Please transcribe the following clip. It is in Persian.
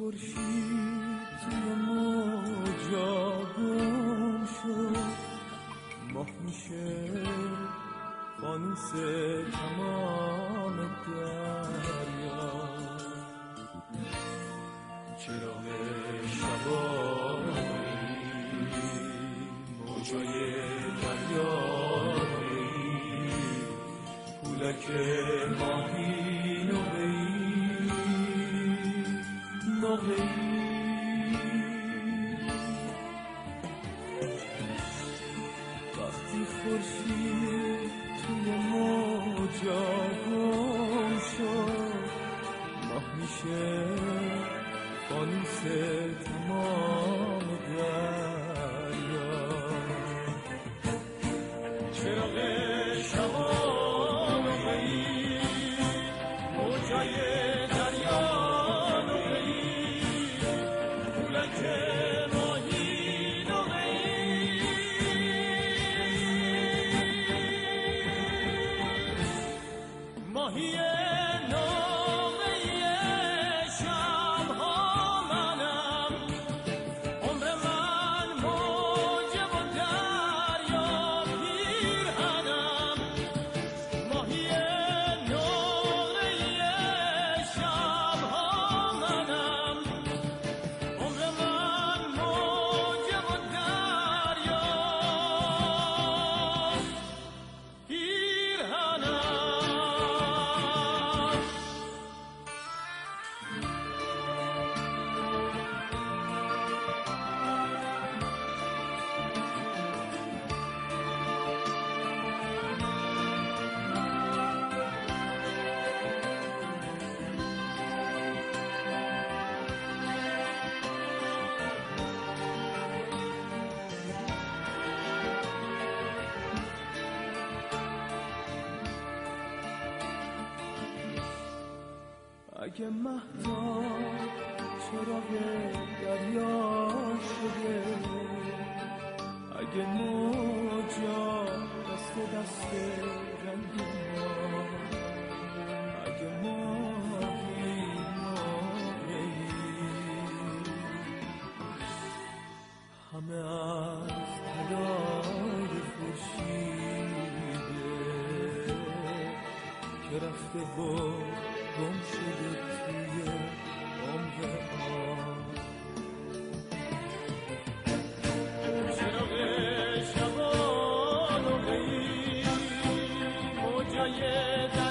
خورشید توی موجا گم شد، ماه میشه فانوس تمام دریا، چراغ شبایی موجای دریایی، پولک ماهی نقه‌ای وقتی خورشید توی موجا گم شد، ماه میشه فانوس تمام دریا، چراغ شبا نقه‌ای موجای دریا، ماهی نقه‌ای شب‌ها منم، عمر من موجه و دریا پیرهنم، ماهی نقه‌ای شب‌ها منم، عمر من موجه و دریا پیرهنم. اگه مهتاب چراغ دریا شده، اگه موجا دست دست رنگ ما، اگه ماهی نقه‌ای همه از طلای خورشیده که رفته بود گم شده توی عمر آن، چراغ شبا نقه‌ای موجای